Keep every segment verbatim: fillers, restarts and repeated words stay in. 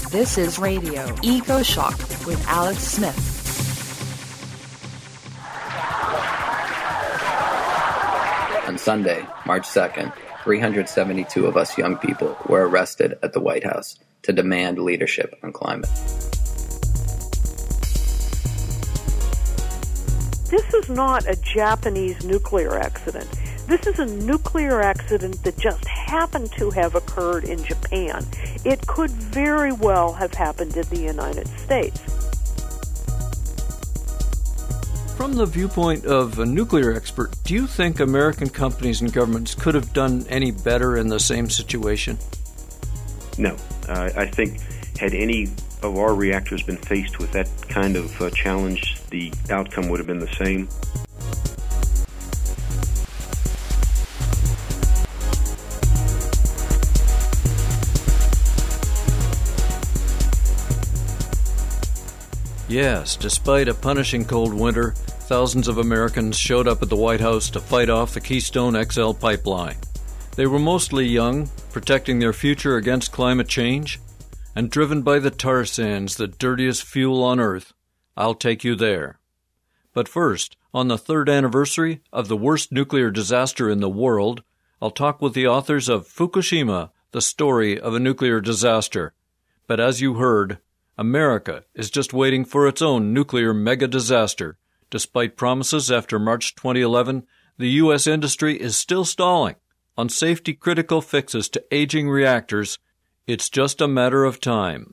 This is Radio Eco Shock with Alex Smith. On Sunday, March second, three hundred seventy-two of us young people were arrested at the White House to demand leadership on climate. This is not a Japanese nuclear accident. This is a nuclear accident that just happened to have occurred in Japan. It could very well have happened in the United States. From the viewpoint of a nuclear expert, do you think American companies and governments could have done any better in the same situation? No. Uh, I think had any of our reactors been faced with that kind of uh, challenge, the outcome would have been the same. Yes, despite a punishing cold winter, thousands of Americans showed up at the White House to fight off the Keystone X L pipeline. They were mostly young, protecting their future against climate change, and driven by the tar sands, the dirtiest fuel on Earth. I'll take you there. But first, on the third anniversary of the worst nuclear disaster in the world, I'll talk with the authors of Fukushima, the story of a nuclear disaster. But as you heard, America is just waiting for its own nuclear mega-disaster. Despite promises after March twenty eleven, the U S industry is still stalling on safety-critical fixes to aging reactors. It's just a matter of time.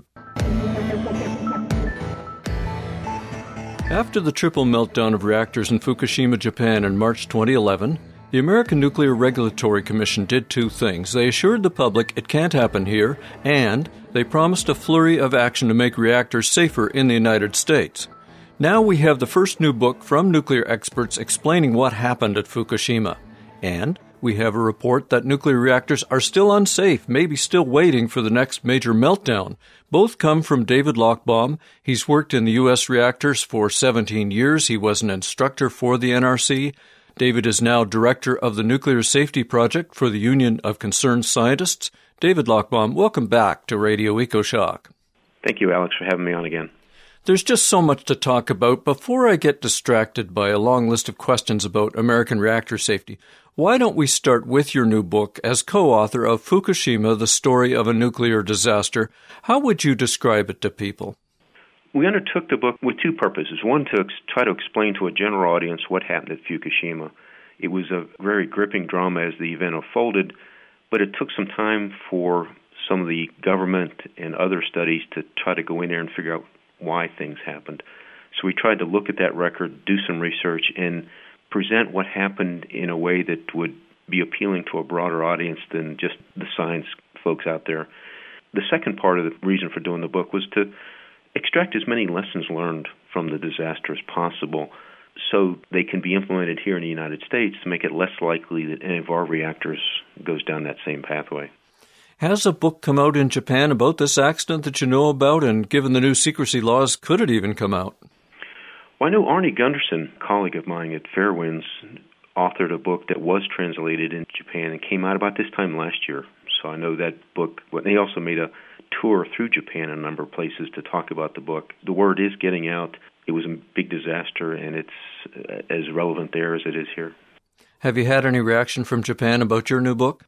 After the triple meltdown of reactors in Fukushima, Japan in March twenty eleven, the American Nuclear Regulatory Commission did two things. They assured the public it can't happen here, and they promised a flurry of action to make reactors safer in the United States. Now we have the first new book from nuclear experts explaining what happened at Fukushima. And we have a report that nuclear reactors are still unsafe, maybe still waiting for the next major meltdown. Both come from David Lochbaum. He's worked in the U S reactors for seventeen years. He was an instructor for the N R C. David is now director of the Nuclear Safety Project for the Union of Concerned Scientists. David Lochbaum, welcome back to Radio EcoShock. Thank you, Alex, for having me on again. There's just so much to talk about. Before I get distracted by a long list of questions about American reactor safety, why don't we start with your new book as co-author of Fukushima, the story of a nuclear disaster? How would you describe it to people? We undertook the book with two purposes. One, to ex- try to explain to a general audience what happened at Fukushima. It was a very gripping drama as the event unfolded, but it took some time for some of the government and other studies to try to go in there and figure out why things happened. So we tried to look at that record, do some research, and present what happened in a way that would be appealing to a broader audience than just the science folks out there. The second part of the reason for doing the book was to extract as many lessons learned from the disaster as possible so they can be implemented here in the United States to make it less likely that any of our reactors goes down that same pathway. Has a book come out in Japan about this accident that you know about? And given the new secrecy laws, could it even come out? Well, I know Arnie Gunderson, a colleague of mine at Fairwinds, authored a book that was translated in Japan and came out about this time last year. So I know that book. But they also made a tour through Japan in a number of places to talk about the book. The word is getting out. It was a big disaster, and it's as relevant there as it is here. Have you had any reaction from Japan about your new book?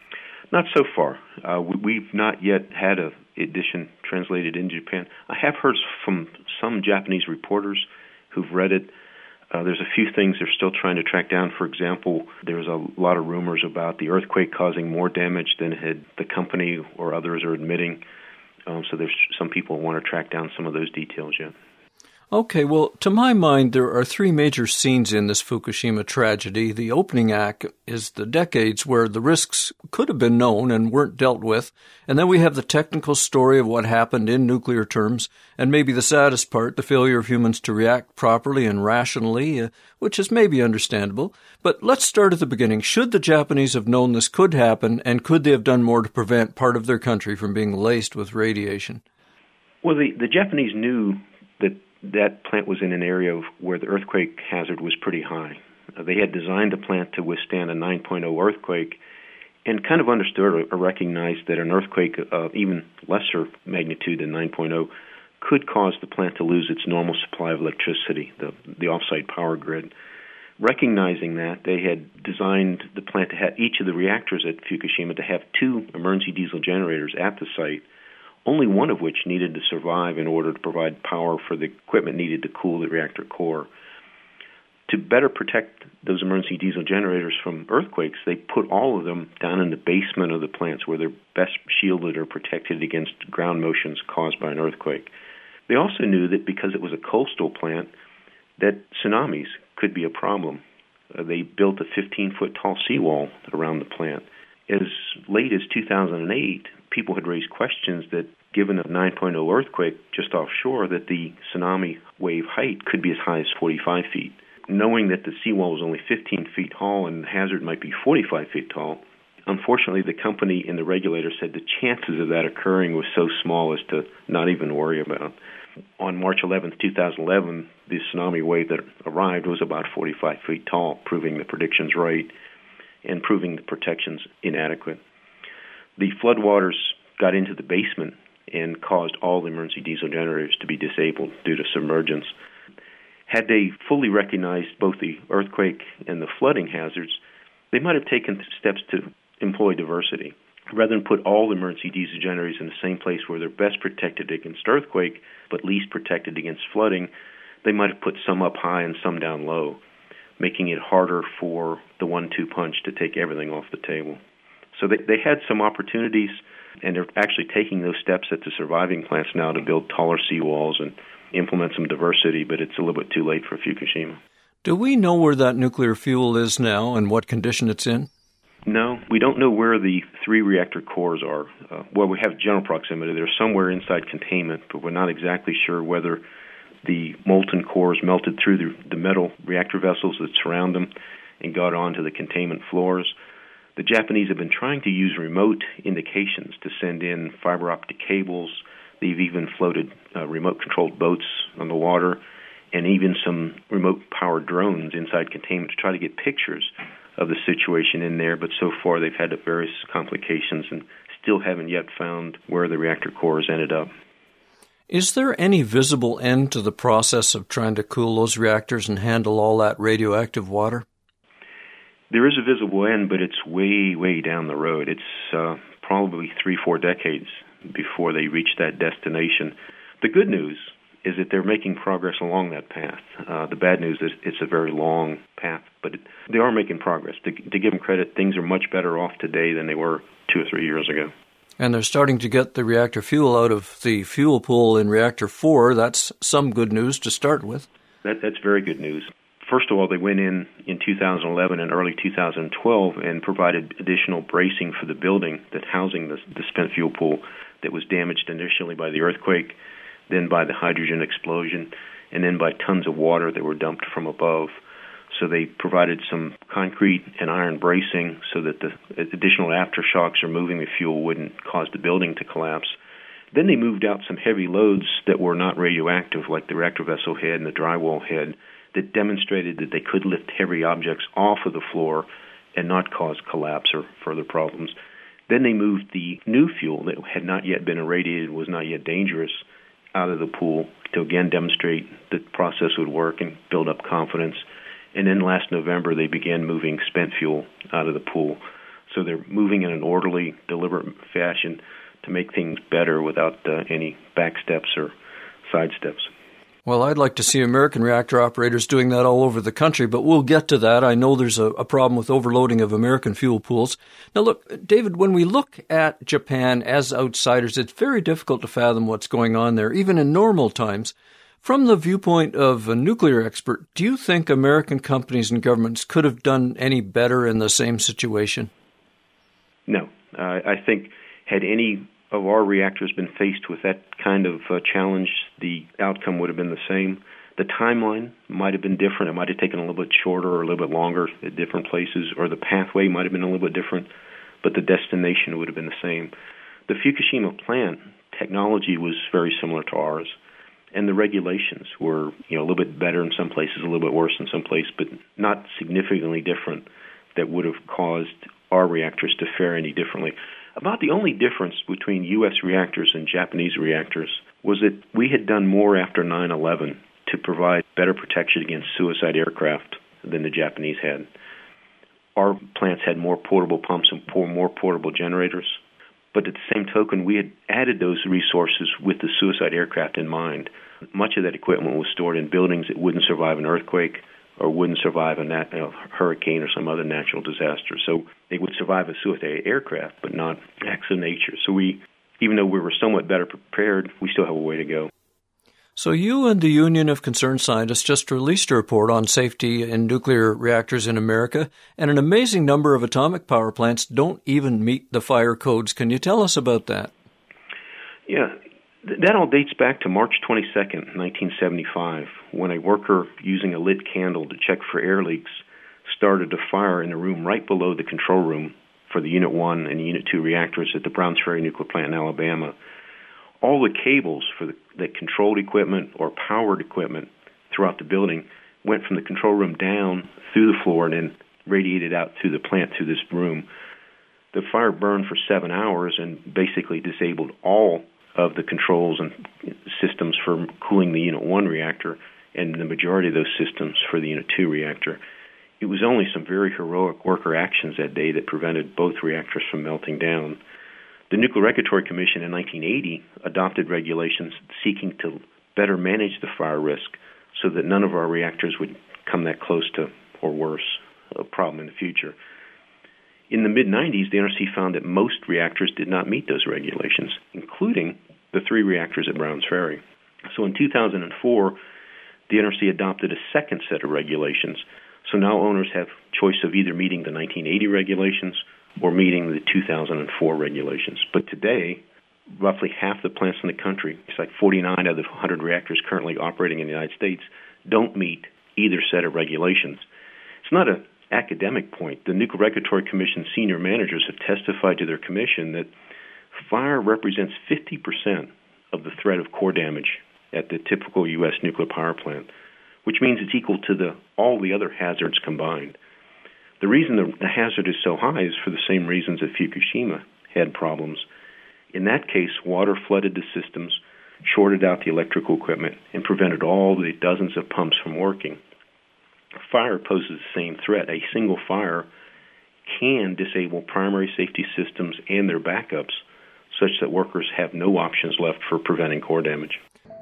Not so far. Uh, we, we've not yet had an edition translated in Japan. I have heard from some Japanese reporters who've read it. Uh, there's a few things they're still trying to track down. For example, there's a lot of rumors about the earthquake causing more damage than had the company or others are admitting. Um, so there's some people want to track down some of those details yet. Okay, well, to my mind, there are three major scenes in this Fukushima tragedy. The opening act is the decades where the risks could have been known and weren't dealt with. And then we have the technical story of what happened in nuclear terms, and maybe the saddest part, the failure of humans to react properly and rationally, uh, which is maybe understandable. But let's start at the beginning. Should the Japanese have known this could happen, and could they have done more to prevent part of their country from being laced with radiation? Well, the, the Japanese knew that that plant was in an area where the earthquake hazard was pretty high. Uh, they had designed the plant to withstand a nine point oh earthquake, and kind of understood or recognized that an earthquake of even lesser magnitude than nine point oh could cause the plant to lose its normal supply of electricity, the, the off-site power grid. Recognizing that, they had designed the plant to have each of the reactors at Fukushima to have two emergency diesel generators at the site, only one of which needed to survive in order to provide power for the equipment needed to cool the reactor core. To better protect those emergency diesel generators from earthquakes, they put all of them down in the basement of the plants where they're best shielded or protected against ground motions caused by an earthquake. They also knew that because it was a coastal plant, that tsunamis could be a problem. Uh, they built a fifteen-foot tall seawall around the plant. As late as two thousand eight, people had raised questions that given a nine point oh earthquake just offshore, that the tsunami wave height could be as high as forty-five feet. Knowing that the seawall was only fifteen feet tall and the hazard might be forty-five feet tall, unfortunately the company and the regulator said the chances of that occurring was so small as to not even worry about. On March eleventh, two thousand eleven, the tsunami wave that arrived was about forty-five feet tall, proving the predictions right and proving the protections inadequate. The floodwaters got into the basement and caused all the emergency diesel generators to be disabled due to submergence. Had they fully recognized both the earthquake and the flooding hazards, they might have taken steps to employ diversity. Rather than put all the emergency diesel generators in the same place where they're best protected against earthquake but least protected against flooding, they might have put some up high and some down low, making it harder for the one two punch to take everything off the table. So they, they had some opportunities, and they're actually taking those steps at the surviving plants now to build taller seawalls and implement some diversity, but it's a little bit too late for Fukushima. Do we know where that nuclear fuel is now and what condition it's in? No, we don't know where the three reactor cores are. Uh, well, we have general proximity. They're somewhere inside containment, but we're not exactly sure whether the molten cores melted through the, the metal reactor vessels that surround them and got onto the containment floors. The Japanese have been trying to use remote indications to send in fiber optic cables. They've even floated uh, remote-controlled boats on the water and even some remote-powered drones inside containment to try to get pictures of the situation in there, but so far they've had various complications and still haven't yet found where the reactor cores ended up. Is there any visible end to the process of trying to cool those reactors and handle all that radioactive water? There is a visible end, but it's way, way down the road. It's uh, probably three, four decades before they reach that destination. The good news is that they're making progress along that path. Uh, the bad news is it's a very long path, but it, they are making progress. To, to give them credit, things are much better off today than they were two or three years ago. And they're starting to get the reactor fuel out of the fuel pool in Reactor four. That's some good news to start with. That, that's very good news. First of all, they went in in two thousand eleven and early two thousand twelve and provided additional bracing for the building that's housing the, the spent fuel pool that was damaged initially by the earthquake, then by the hydrogen explosion, and then by tons of water that were dumped from above. So they provided some concrete and iron bracing so that the additional aftershocks or moving the fuel wouldn't cause the building to collapse. Then they moved out some heavy loads that were not radioactive, like the reactor vessel head and the drywall head, that demonstrated that they could lift heavy objects off of the floor and not cause collapse or further problems. Then they moved the new fuel that had not yet been irradiated, was not yet dangerous, out of the pool to again demonstrate that the process would work and build up confidence. And then last November, they began moving spent fuel out of the pool. So they're moving in an orderly, deliberate fashion to make things better without uh, any back steps or side steps. Well, I'd like to see American reactor operators doing that all over the country, but we'll get to that. I know there's a, a problem with overloading of American fuel pools. Now, look, David, when we look at Japan as outsiders, it's very difficult to fathom what's going on there, even in normal times. From the viewpoint of a nuclear expert, do you think American companies and governments could have done any better in the same situation? No. Uh, I think had any of our reactors been faced with that kind of uh, challenge, the outcome would have been the same. The timeline might have been different. It might have taken a little bit shorter or a little bit longer at different places, or the pathway might have been a little bit different, but the destination would have been the same. The Fukushima plant technology was very similar to ours, and the regulations were, you know, a little bit better in some places, a little bit worse in some places, but not significantly different that would have caused our reactors to fare any differently. About the only difference between U S reactors and Japanese reactors was that we had done more after nine eleven to provide better protection against suicide aircraft than the Japanese had. Our plants had more portable pumps and more portable generators, but at the same token, we had added those resources with the suicide aircraft in mind. Much of that equipment was stored in buildings that wouldn't survive an earthquake or wouldn't survive a nat- a hurricane or some other natural disaster. So they would survive a suicide aircraft, but not acts of nature. So we, even though we were somewhat better prepared, we still have a way to go. So you and the Union of Concerned Scientists just released a report on safety in nuclear reactors in America, and an amazing number of atomic power plants don't even meet the fire codes. Can you tell us about that? Yeah, that all dates back to March twenty-second, nineteen seventy-five, when a worker using a lit candle to check for air leaks started a fire in a room right below the control room for the Unit one and Unit two reactors at the Browns Ferry Nuclear Plant in Alabama. All the cables for the, the controlled equipment or powered equipment throughout the building went from the control room down through the floor and then radiated out through the plant through this room. The fire burned for seven hours and basically disabled all of the controls and systems for cooling the Unit one reactor and the majority of those systems for the Unit two reactor. It was only some very heroic worker actions that day that prevented both reactors from melting down. The Nuclear Regulatory Commission in nineteen eighty adopted regulations seeking to better manage the fire risk so that none of our reactors would come that close to, or worse, a problem in the future. In the mid nineties, the N R C found that most reactors did not meet those regulations, including the three reactors at Browns Ferry. So in two thousand four, the N R C adopted a second set of regulations. So now owners have choice of either meeting the nineteen eighty regulations or meeting the two thousand four regulations. But today, roughly half the plants in the country, it's like forty-nine out of the one hundred reactors currently operating in the United States, don't meet either set of regulations. It's not an academic point. The Nuclear Regulatory Commission senior managers have testified to their commission that fire represents fifty percent of the threat of core damage at the typical U S nuclear power plant, which means it's equal to the all the other hazards combined. The reason the hazard is so high is for the same reasons that Fukushima had problems. In that case, water flooded the systems, shorted out the electrical equipment, and prevented all the dozens of pumps from working. Fire poses the same threat. A single fire can disable primary safety systems and their backups, such that workers have no options left for preventing core damage.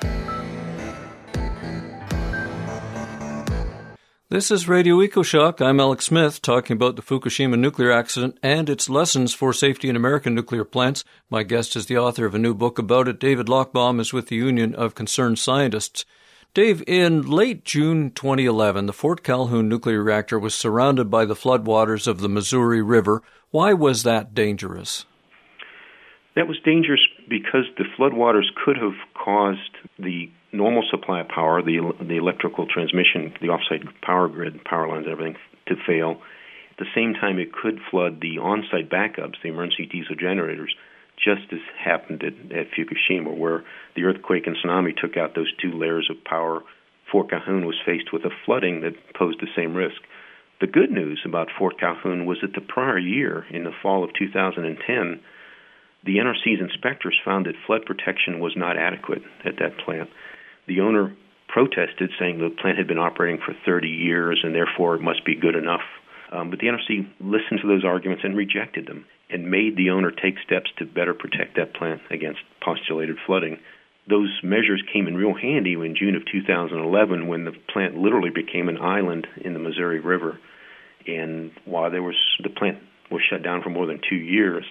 This is Radio EcoShock. I'm Alex Smith, talking about the Fukushima nuclear accident and its lessons for safety in American nuclear plants. My guest is the author of a new book about it. David Lochbaum is with the Union of Concerned Scientists. Dave, in late June twenty eleven, the Fort Calhoun nuclear reactor was surrounded by the floodwaters of the Missouri River. Why was that dangerous? That was dangerous because the floodwaters could have caused the normal supply of power, the the electrical transmission, the offsite power grid, power lines, everything, to fail. At the same time, it could flood the on-site backups, the emergency diesel generators, just as happened at, at Fukushima, where the earthquake and tsunami took out those two layers of power. Fort Calhoun was faced with a flooding that posed the same risk. The good news about Fort Calhoun was that the prior year, in the fall of two thousand ten, the N R C's inspectors found that flood protection was not adequate at that plant. The owner protested, saying the plant had been operating for thirty years and therefore it must be good enough. Um, but the N R C listened to those arguments and rejected them and made the owner take steps to better protect that plant against postulated flooding. Those measures came in real handy in June of two thousand eleven, when the plant literally became an island in the Missouri River. And while there was the plant was shut down for more than two years,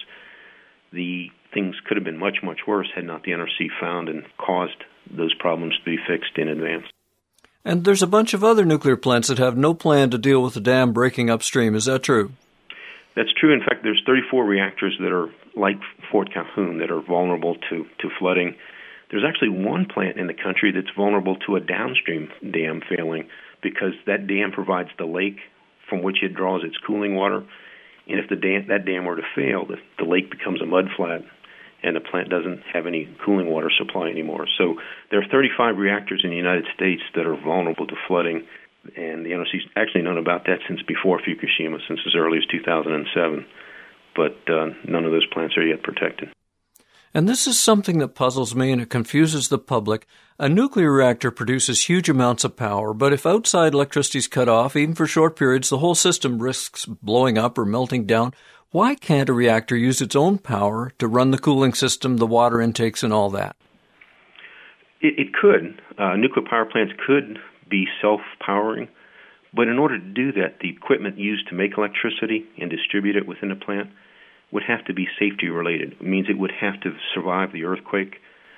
the things could have been much, much worse had not the N R C found and caused those problems to be fixed in advance. And there's a bunch of other nuclear plants that have no plan to deal with the dam breaking upstream. Is that true? That's true. In fact, there's thirty-four reactors that are like Fort Calhoun that are vulnerable to, to flooding. There's actually one plant in the country that's vulnerable to a downstream dam failing, because that dam provides the lake from which it draws its cooling water. And if the dam, that dam were to fail, the, the lake becomes a mudflat, and the plant doesn't have any cooling water supply anymore. So there are thirty-five reactors in the United States that are vulnerable to flooding. And the N R C's actually known about that since before Fukushima, since as early as two thousand seven. But uh, none of those plants are yet protected. And this is something that puzzles me and it confuses the public. A nuclear reactor produces huge amounts of power, but if outside electricity is cut off, even for short periods, the whole system risks blowing up or melting down. Why can't a reactor use its own power to run the cooling system, the water intakes, and all that? It, it could. Uh, nuclear power plants could be self-powering, but in order to do that, the equipment used to make electricity and distribute it within a plant would have to be safety-related. It means it would have to survive the earthquake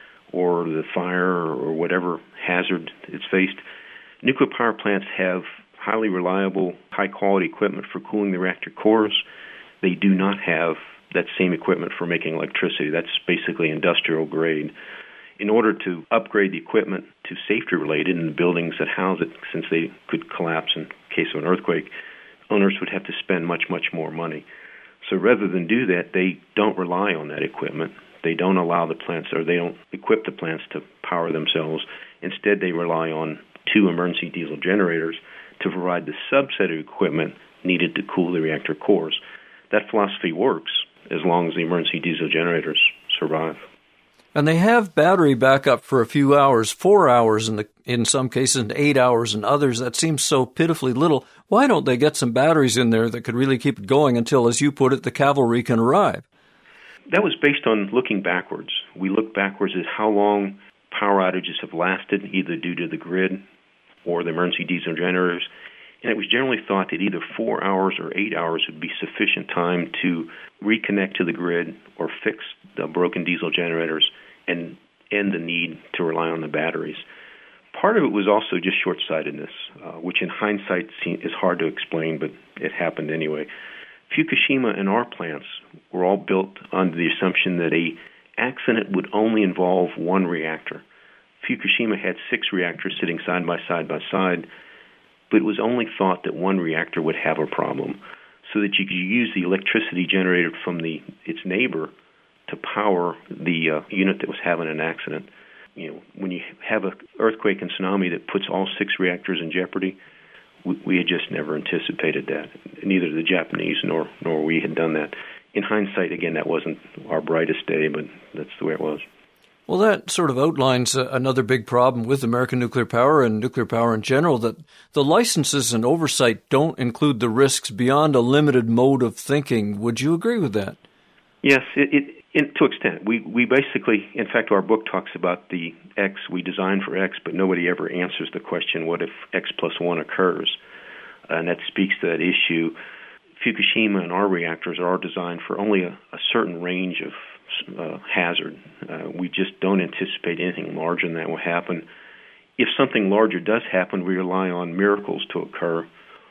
or the fire or whatever hazard it's faced. Nuclear power plants have highly reliable, high-quality equipment for cooling the reactor cores. They do not have that same equipment for making electricity. That's basically industrial grade. In order to upgrade the equipment to safety-related in the buildings that house it, since they could collapse in case of an earthquake, owners would have to spend much, much more money. So rather than do that, they don't rely on that equipment. They don't allow the plants, or they don't equip the plants to power themselves. Instead, they rely on two emergency diesel generators to provide the subset of equipment needed to cool the reactor cores. That philosophy works as long as the emergency diesel generators survive. And they have battery backup for a few hours, four hours in the in some cases, and eight hours in others. That seems so pitifully little. Why don't they get some batteries in there that could really keep it going until, as you put it, the cavalry can arrive? That was based on looking backwards. We looked backwards at how long power outages have lasted, either due to the grid or the emergency diesel generators. And it was generally thought that either four hours or eight hours would be sufficient time to reconnect to the grid or fix the broken diesel generators and end the need to rely on the batteries. Part of it was also just short-sightedness, uh, which in hindsight is hard to explain, but it happened anyway. Fukushima and our plants were all built under the assumption that a accident would only involve one reactor. Fukushima had six reactors sitting side by side by side, but it was only thought that one reactor would have a problem, so that you could use the electricity generated from the its neighbor to power the uh, unit that was having an accident. You know, when you have an earthquake and tsunami that puts all six reactors in jeopardy, we, we had just never anticipated that. Neither the Japanese nor nor we had done that. In hindsight, again, that wasn't our brightest day, but that's the way it was. Well, that sort of outlines uh, another big problem with American nuclear power and nuclear power in general, that the licenses and oversight don't include the risks beyond a limited mode of thinking. Would you agree with that? Yes, it, it, in, to an extent. We, we basically, in fact, our book talks about the X. We design for X, but nobody ever answers the question, what if X plus one occurs? And that speaks to that issue. Fukushima and our reactors are designed for only a, a certain range of Uh, hazard. Uh, we just don't anticipate anything larger than that will happen. If something larger does happen, we rely on miracles to occur,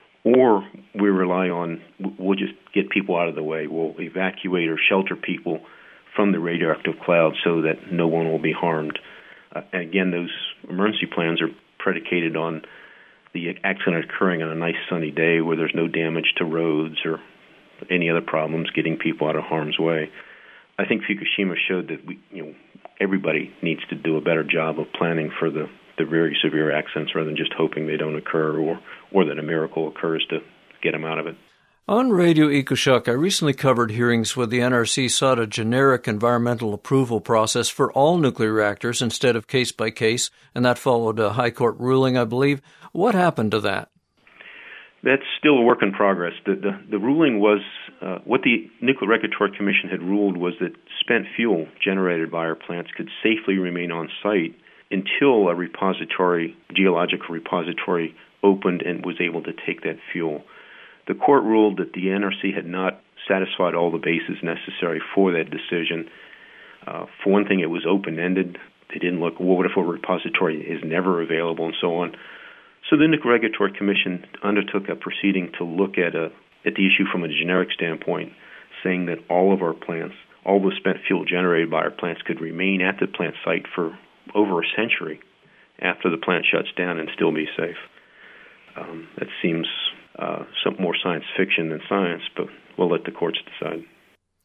or we rely on, we'll just get people out of the way. We'll evacuate or shelter people from the radioactive cloud so that no one will be harmed. Uh, and again, those emergency plans are predicated on the accident occurring on a nice sunny day where there's no damage to roads or any other problems getting people out of harm's way. I think Fukushima showed that we, you know, everybody needs to do a better job of planning for the, the very severe accidents rather than just hoping they don't occur or, or that a miracle occurs to get them out of it. On Radio EcoShock, I recently covered hearings where the N R C sought a generic environmental approval process for all nuclear reactors instead of case by case, and that followed a high court ruling, I believe. What happened to that? That's still a work in progress. The, the, the ruling was, uh, what the Nuclear Regulatory Commission had ruled was that spent fuel generated by our plants could safely remain on site until a repository, geological repository, opened and was able to take that fuel. The court ruled that the N R C had not satisfied all the bases necessary for that decision. Uh, for one thing, it was open-ended. They didn't look, well, what if a repository is never available and so on. So the Nuclear Regulatory Commission undertook a proceeding to look at a at the issue from a generic standpoint, saying that all of our plants, all the spent fuel generated by our plants could remain at the plant site for over a century after the plant shuts down and still be safe. Um, that seems uh, some more science fiction than science, but we'll let the courts decide.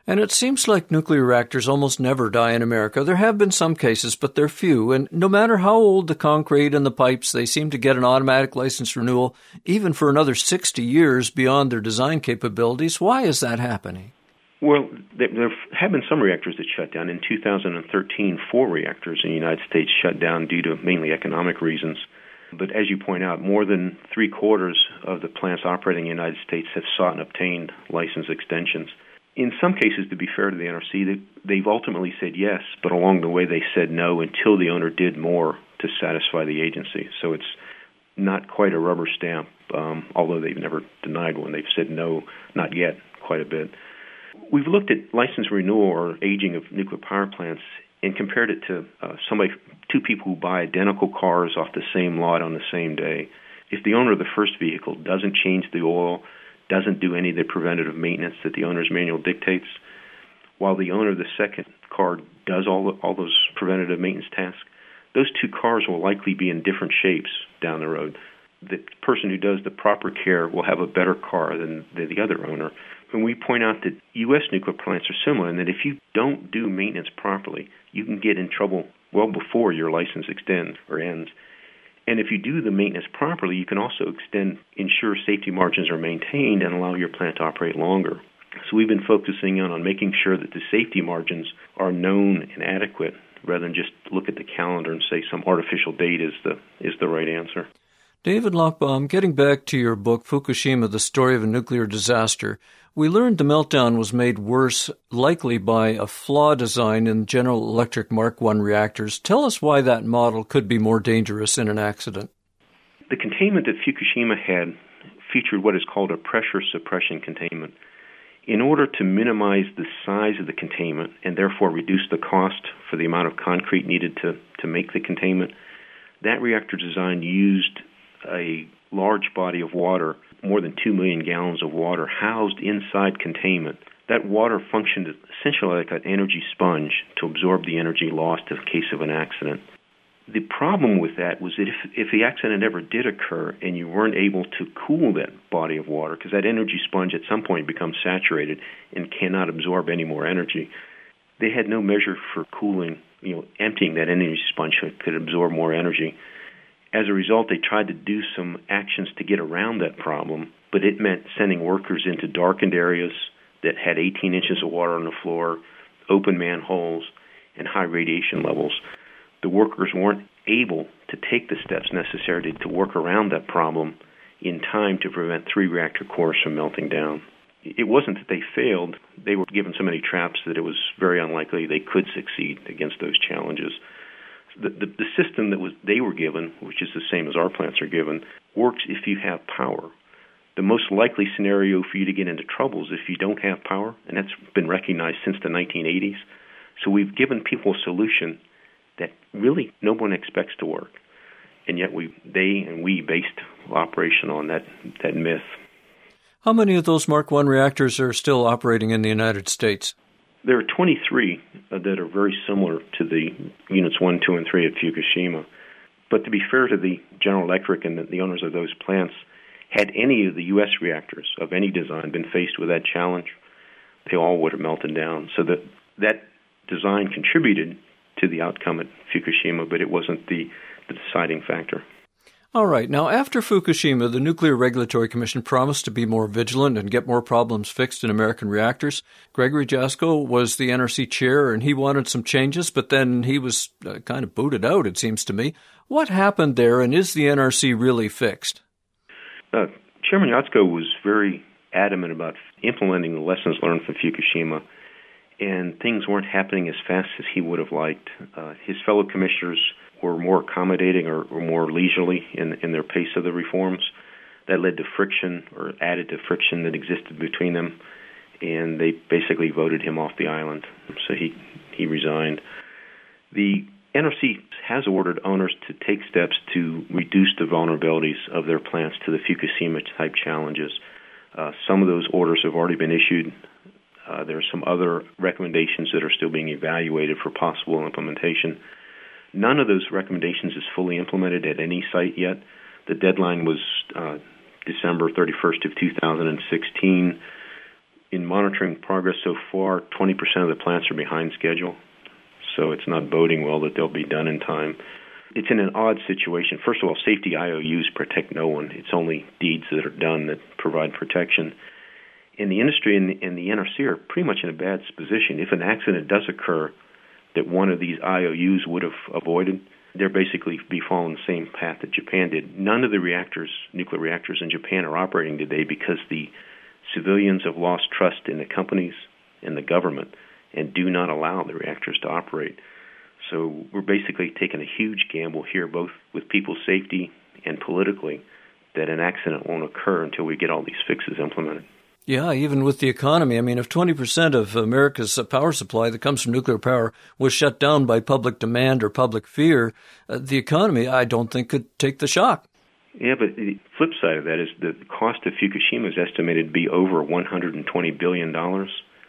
And it seems like nuclear reactors almost never die in America. There have been some cases, but they're few. And no matter how old the concrete and the pipes, they seem to get an automatic license renewal even for another sixty years beyond their design capabilities. Why is that happening? Well, there have been some reactors that shut down. In two thousand thirteen, four reactors in the United States shut down due to mainly economic reasons. But as you point out, more than three-quarters of the plants operating in the United States have sought and obtained license extensions. In some cases, to be fair to the N R C, they, they've ultimately said yes, but along the way they said no until the owner did more to satisfy the agency. So it's not quite a rubber stamp, um, although they've never denied one. They've said no, not yet, quite a bit. We've looked at license renewal or aging of nuclear power plants and compared it to uh, somebody, two people who buy identical cars off the same lot on the same day. If the owner of the first vehicle doesn't change the oil, doesn't do any of the preventative maintenance that the owner's manual dictates, while the owner of the second car does all the, all those preventative maintenance tasks, those two cars will likely be in different shapes down the road. The person who does the proper care will have a better car than, than the other owner. And we point out that U S nuclear plants are similar in that if you don't do maintenance properly, you can get in trouble well before your license extends or ends. And if you do the maintenance properly, you can also extend, ensure safety margins are maintained and allow your plant to operate longer. So we've been focusing on, on making sure that the safety margins are known and adequate rather than just look at the calendar and say some artificial date is the is the right answer. David Lochbaum, getting back to your book, Fukushima, The Story of a Nuclear Disaster, we learned the meltdown was made worse likely by a flaw design in General Electric Mark one reactors. Tell us why that model could be more dangerous in an accident. The containment that Fukushima had featured what is called a pressure suppression containment. In order to minimize the size of the containment and therefore reduce the cost for the amount of concrete needed to, to make the containment, that reactor design used a large body of water, more than two million gallons of water, housed inside containment. That water functioned essentially like an energy sponge to absorb the energy lost in case of an accident. The problem with that was that if, if the accident ever did occur and you weren't able to cool that body of water, because that energy sponge at some point becomes saturated and cannot absorb any more energy, they had no measure for cooling, you know, emptying that energy sponge so it could absorb more energy. As a result, they tried to do some actions to get around that problem, but it meant sending workers into darkened areas that had eighteen inches of water on the floor, open manholes, and high radiation levels. The workers weren't able to take the steps necessary to, to work around that problem in time to prevent three reactor cores from melting down. It wasn't that they failed. They were given so many traps that it was very unlikely they could succeed against those challenges. The, the, the system that was they were given, which is the same as our plants are given, works if you have power. The most likely scenario for you to get into trouble is if you don't have power, and that's been recognized since the nineteen eighties. So we've given people a solution that really no one expects to work, and yet we, they and we based operation on that, that myth. How many of those Mark one reactors are still operating in the United States? There are twenty-three that are very similar to the units one, two, and three at Fukushima. But to be fair to the General Electric and the, the owners of those plants, had any of the U S reactors of any design been faced with that challenge, they all would have melted down. So that that design contributed to the outcome at Fukushima, but it wasn't the, the deciding factor. All right. Now, after Fukushima, the Nuclear Regulatory Commission promised to be more vigilant and get more problems fixed in American reactors. Gregory Jaczko was the N R C chair, and he wanted some changes, but then he was uh, kind of booted out, it seems to me. What happened there, and is the N R C really fixed? Uh, Chairman Jaczko was very adamant about implementing the lessons learned from Fukushima, and things weren't happening as fast as he would have liked. Uh, his fellow commissioners were more accommodating or, or more leisurely in, in their pace of the reforms. That led to friction or added to friction that existed between them, and they basically voted him off the island. So he, he resigned. The N R C has ordered owners to take steps to reduce the vulnerabilities of their plants to the Fukushima-type challenges. Uh, some of those orders have already been issued. Uh, there are some other recommendations that are still being evaluated for possible implementation. None of those recommendations is fully implemented at any site yet. The deadline was uh, December thirty-first of two thousand sixteen. in monitoring progress so far, twenty percent of the plants are behind schedule, so it's not boding well that they'll be done in time. It's in an odd situation. First of all, safety I O Us protect no one. It's only deeds that are done that provide protection. And the industry and the, and the N R C are pretty much in a bad position. If an accident does occur that one of these I O Us would have avoided, they're basically be following the same path that Japan did. None of the reactors, nuclear reactors in Japan are operating today because the civilians have lost trust in the companies and the government and do not allow the reactors to operate. So we're basically taking a huge gamble here, both with people's safety and politically, that an accident won't occur until we get all these fixes implemented. Yeah, even with the economy. I mean, if twenty percent of America's power supply that comes from nuclear power was shut down by public demand or public fear, uh, the economy, I don't think, could take the shock. Yeah, but the flip side of that is the cost of Fukushima is estimated to be over one hundred twenty billion dollars.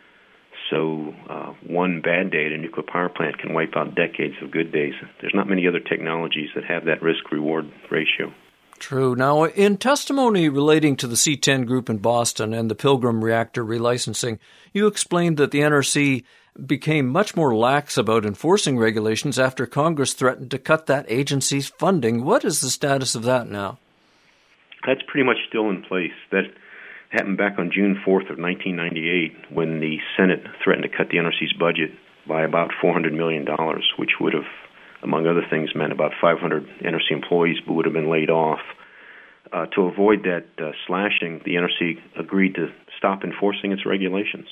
So uh, one bad day at a nuclear power plant can wipe out decades of good days. There's not many other technologies that have that risk-reward ratio. True. Now, in testimony relating to the C ten group in Boston and the Pilgrim reactor relicensing, you explained that the N R C became much more lax about enforcing regulations after Congress threatened to cut that agency's funding. What is the status of that now? That's pretty much still in place. That happened back on June fourth of nineteen ninety-eight when the Senate threatened to cut the N R C's budget by about four hundred million dollars, which would have, among other things, meant about five hundred N R C employees would have been laid off. Uh, to avoid that uh, slashing, the N R C agreed to stop enforcing its regulations,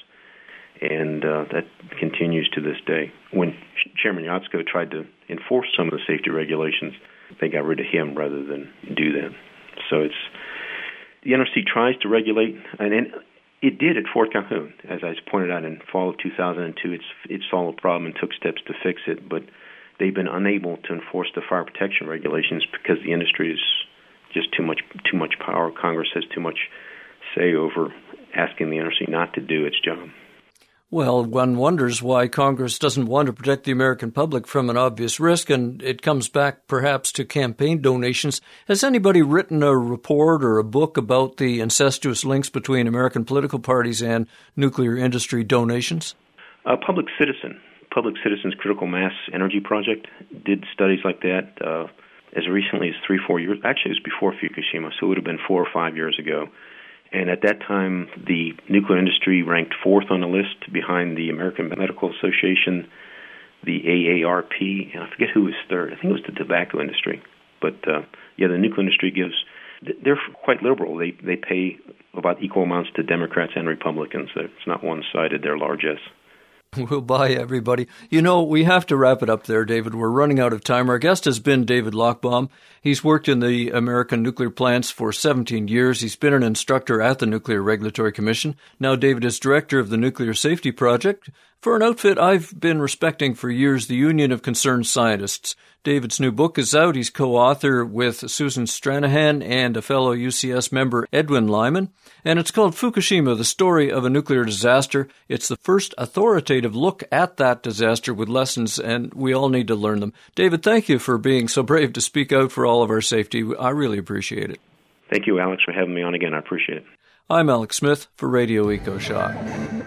and uh, that continues to this day. When Chairman Yatsko tried to enforce some of the safety regulations, they got rid of him rather than do that. So it's the N R C tries to regulate, and, and it did at Fort Calhoun, as I pointed out in fall of two thousand two. It's it saw the problem and took steps to fix it, but they've been unable to enforce the fire protection regulations because the industry is just too much too much power. Congress has too much say over asking the N R C not to do its job. Well, one wonders why Congress doesn't want to protect the American public from an obvious risk, and it comes back perhaps to campaign donations. Has anybody written a report or a book about the incestuous links between American political parties and nuclear industry donations? Uh, Public Citizen, Public Citizen's Critical Mass Energy Project did studies like that uh, as recently as three, four years. Actually, it was before Fukushima, so it would have been four or five years ago. And at that time, the nuclear industry ranked fourth on the list behind the American Medical Association, the A A R P, and I forget who was third. I think it was the tobacco industry. But, uh, yeah, the nuclear industry gives, they're quite liberal. They they pay about equal amounts to Democrats and Republicans. It's not one-sided. They're largesse. We'll buy everybody. You know, we have to wrap it up there, David. We're running out of time. Our guest has been David Lochbaum. He's worked in the American nuclear plants for seventeen years. He's been an instructor at the Nuclear Regulatory Commission. Now David is director of the Nuclear Safety Project for an outfit I've been respecting for years, the Union of Concerned Scientists. David's new book is out. He's co-author with Susan Stranahan and a fellow U C S member, Edwin Lyman, and it's called Fukushima, the Story of a Nuclear Disaster. It's the first authoritative look at that disaster with lessons, and we all need to learn them. David, thank you for being so brave to speak out for all of our safety. I really appreciate it. Thank you, Alex, for having me on again. I appreciate it. I'm Alex Smith for Radio EcoShock.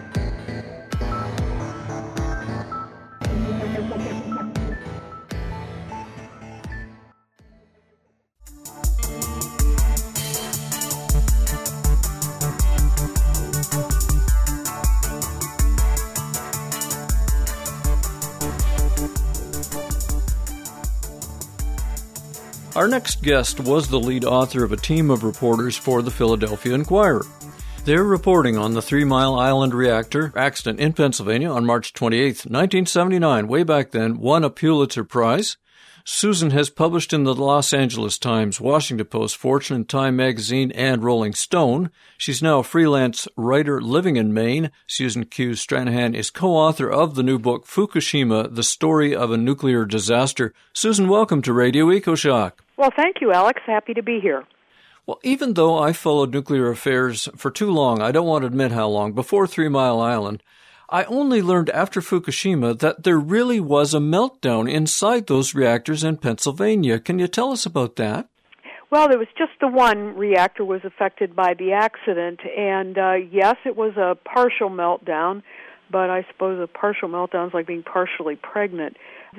Our next guest was the lead author of a team of reporters for the Philadelphia Inquirer. They're reporting on the Three Mile Island reactor accident in Pennsylvania on March twenty-eighth, nineteen seventy-nine. Way back then, won a Pulitzer Prize. Susan has published in the Los Angeles Times, Washington Post, Fortune, Time Magazine, and Rolling Stone. She's now a freelance writer living in Maine. Susan Q. Stranahan is co-author of the new book, Fukushima, The Story of a Nuclear Disaster. Susan, welcome to Radio EcoShock. Well, thank you, Alex. Happy to be here. Well, even though I followed nuclear affairs for too long, I don't want to admit how long, before Three Mile Island, I only learned after Fukushima that there really was a meltdown inside those reactors in Pennsylvania. Can you tell us about that? Well, there was just the one reactor was affected by the accident, and uh, yes, it was a partial meltdown, but I suppose a partial meltdown is like being partially pregnant.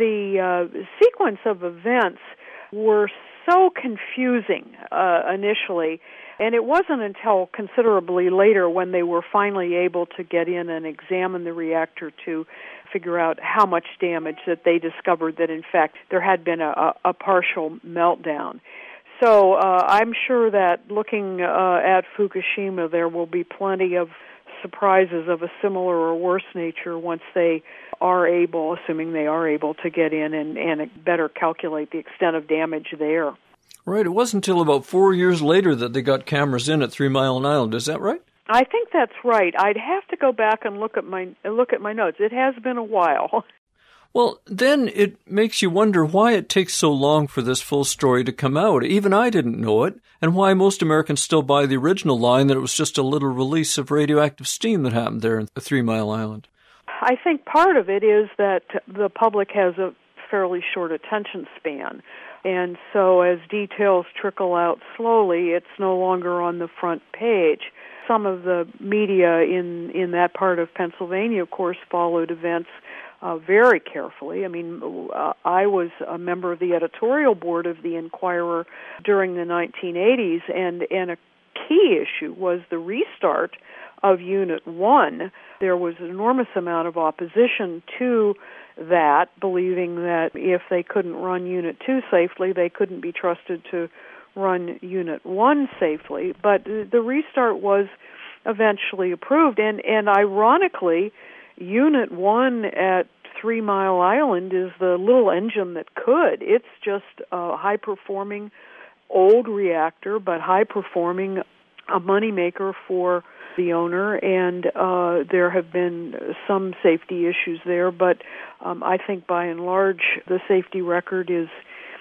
The uh, sequence of events were so confusing uh, initially, and it wasn't until considerably later when they were finally able to get in and examine the reactor to figure out how much damage that they discovered that, in fact, there had been a, a partial meltdown. So uh, I'm sure that looking uh, at Fukushima, there will be plenty of surprises of a similar or worse nature once they are able, assuming they are able, to get in and, and better calculate the extent of damage there. Right. It wasn't until about four years later that they got cameras in at Three Mile Island. Is that right? I think that's right. I'd have to go back and look at my look at my notes. It has been a while. Well, then it makes you wonder why it takes so long for this full story to come out. Even I didn't know it, and why most Americans still buy the original line that it was just a little release of radioactive steam that happened there in Three Mile Island. I think part of it is that the public has a fairly short attention span. And so as details trickle out slowly, it's no longer on the front page. Some of the media in, in that part of Pennsylvania, of course, followed events uh, very carefully. I mean, uh, I was a member of the editorial board of the Inquirer during the nineteen eighties, and, and a key issue was the restart of Unit one. There was an enormous amount of opposition to that, believing that if they couldn't run Unit two safely, they couldn't be trusted to run Unit one safely. But the restart was eventually approved, and, and ironically, Unit one at Three Mile Island is the little engine that could. It's just a high-performing old reactor, but high-performing, a moneymaker for the owner, and uh, there have been some safety issues there, but um, I think by and large the safety record is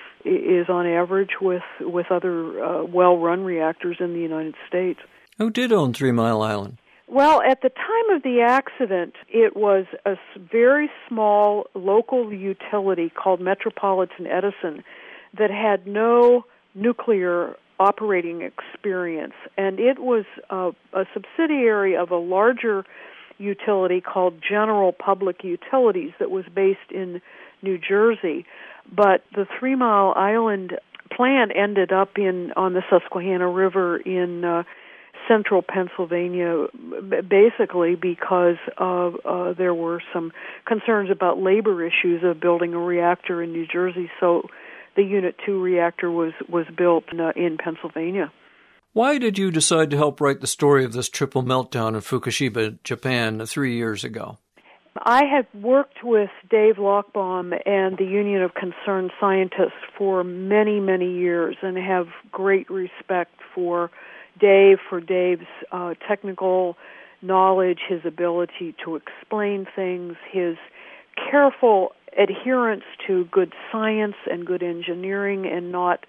is on average with, with other uh, well-run reactors in the United States. Who did own Three Mile Island? Well, at the time of the accident, it was a very small local utility called Metropolitan Edison that had no nuclear operating experience, and it was uh, a subsidiary of a larger utility called General Public Utilities that was based in New Jersey. But the Three Mile Island plant ended up in on the Susquehanna River in uh, central Pennsylvania, basically because of uh, there were some concerns about labor issues of building a reactor in New Jersey. So the Unit two reactor was, was built in, uh, in Pennsylvania. Why did you decide to help write the story of this triple meltdown in Fukushima, Japan, three years ago? I had worked with Dave Lochbaum and the Union of Concerned Scientists for many, many years and have great respect for Dave, for Dave's uh, technical knowledge, his ability to explain things, his careful adherence to good science and good engineering and not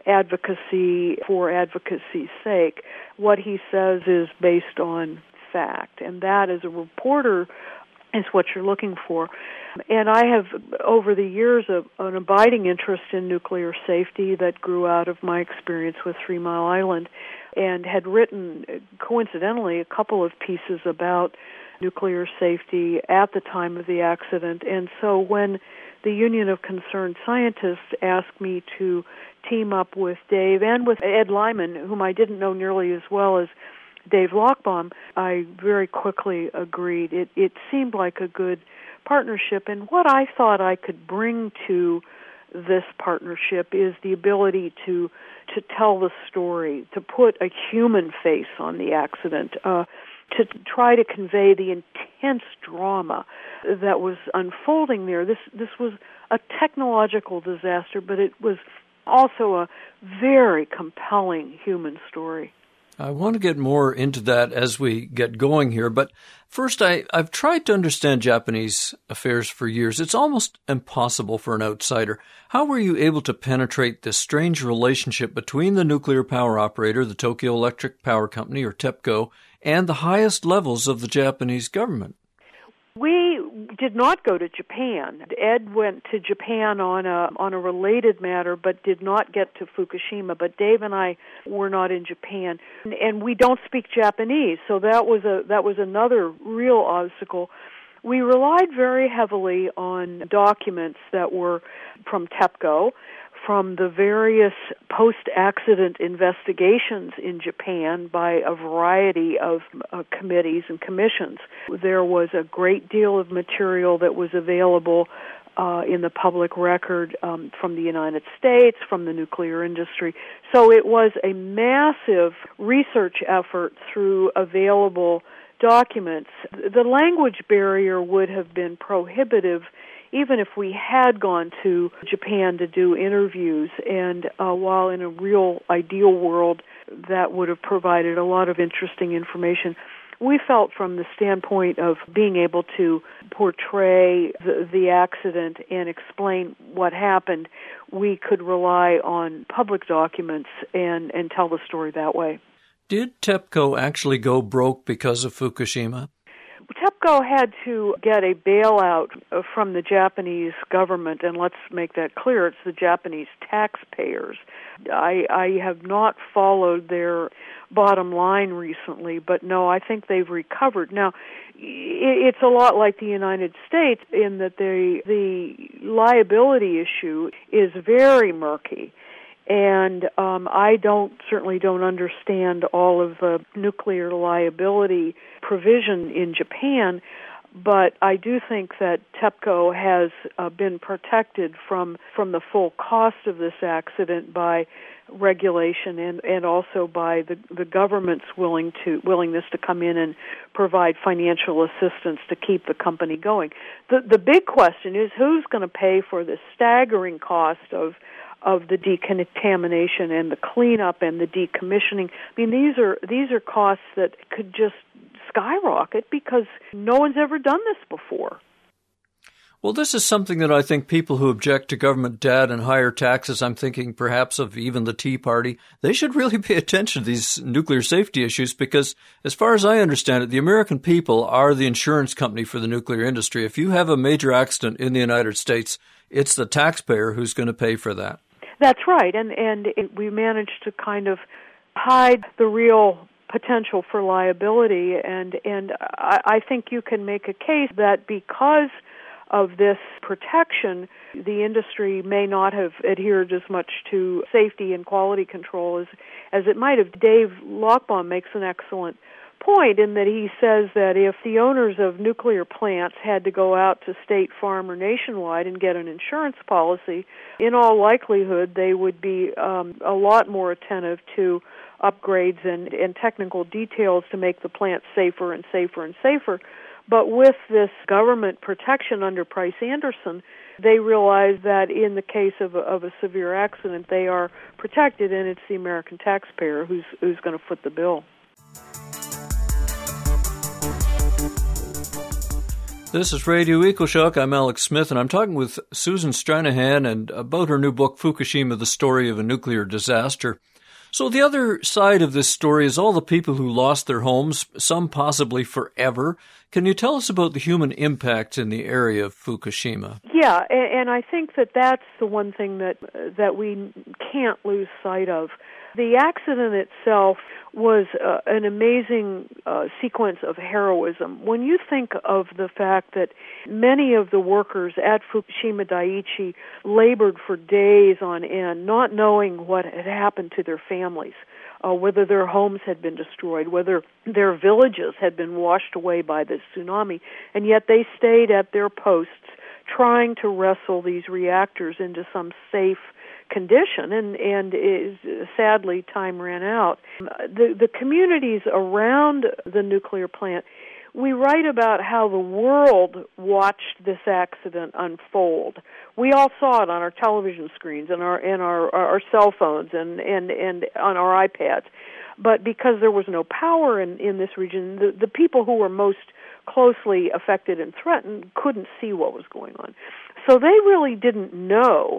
advocacy for advocacy's sake. What he says is based on fact, and that as a reporter is what you're looking for. And I have, over the years, a, an abiding interest in nuclear safety that grew out of my experience with Three Mile Island, and had written, coincidentally, a couple of pieces about nuclear safety at the time of the accident. And so when the Union of Concerned Scientists asked me to team up with Dave and with Ed Lyman, whom I didn't know nearly as well as Dave Lochbaum, I very quickly agreed. It, it seemed like a good partnership, and what I thought I could bring to this partnership is the ability to to tell the story, to put a human face on the accident, uh, to try to convey the intense drama that was unfolding there. This this was a technological disaster, but it was also a very compelling human story. I want to get more into that as we get going here, but first I, I've tried to understand Japanese affairs for years. It's almost impossible for an outsider. How were you able to penetrate this strange relationship between the nuclear power operator, the Tokyo Electric Power Company, or TEPCO, and the highest levels of the Japanese government? We did not go to Japan. Ed went to Japan on a on a related matter, but did not get to Fukushima. But Dave and I were not in Japan, and, and we don't speak Japanese, so that was a that was another real obstacle. We relied very heavily on documents that were from TEPCO, from the various post-accident investigations in Japan by a variety of uh, committees and commissions. There was a great deal of material that was available uh, in the public record um, from the United States, from the nuclear industry. So it was a massive research effort through available documents. The language barrier would have been prohibitive even if we had gone to Japan to do interviews, and uh, while in a real ideal world that would have provided a lot of interesting information, we felt from the standpoint of being able to portray the, the accident and explain what happened, we could rely on public documents and, and tell the story that way. Did TEPCO actually go broke because of Fukushima? TEPCO had to get a bailout from the Japanese government, and let's make that clear, it's the Japanese taxpayers. I, I have not followed their bottom line recently, but no, I think they've recovered. Now, it's a lot like the United States in that the the liability issue is very murky. And um, I don't certainly don't understand all of the nuclear liability provision in Japan, but I do think that TEPCO has uh, been protected from from the full cost of this accident by regulation and, and also by the, the government's willing to willingness to come in and provide financial assistance to keep the company going. The the big question is who's going to pay for the staggering cost of of the decontamination and the cleanup and the decommissioning. I mean, these are these are costs that could just skyrocket because no one's ever done this before. Well, this is something that I think people who object to government debt and higher taxes, I'm thinking perhaps of even the Tea Party, they should really pay attention to these nuclear safety issues because, as far as I understand it, the American people are the insurance company for the nuclear industry. If you have a major accident in the United States, it's the taxpayer who's going to pay for that. That's right, and and it, we managed to kind of hide the real potential for liability, and and I, I think you can make a case that because of this protection, the industry may not have adhered as much to safety and quality control as as it might have. Dave Lochbaum makes an excellent point in that he says that if the owners of nuclear plants had to go out to State Farm or Nationwide and get an insurance policy, in all likelihood they would be um, a lot more attentive to upgrades and, and technical details to make the plant safer and safer and safer. But with this government protection under Price-Anderson, they realize that in the case of a, of a severe accident, they are protected, and it's the American taxpayer who's who's going to foot the bill. This is Radio EcoShock. I'm Alex Smith, and I'm talking with Susan Stranahan and about her new book, Fukushima, The Story of a Nuclear Disaster. So the other side of this story is all the people who lost their homes, some possibly forever. Can you tell us about the human impact in the area of Fukushima? Yeah, and I think that that's the one thing that that we can't lose sight of. The accident itself was uh, an amazing uh, sequence of heroism. When you think of the fact that many of the workers at Fukushima Daiichi labored for days on end, not knowing what had happened to their families, uh, whether their homes had been destroyed, whether their villages had been washed away by this tsunami, and yet they stayed at their posts trying to wrestle these reactors into some safe condition, and and is, sadly time ran out. The the communities around the nuclear plant, we write about how the world watched this accident unfold. We all saw it on our television screens and our and our, our cell phones and, and, and on our iPads. But because there was no power in, in this region, the, the people who were most closely affected and threatened couldn't see what was going on. So they really didn't know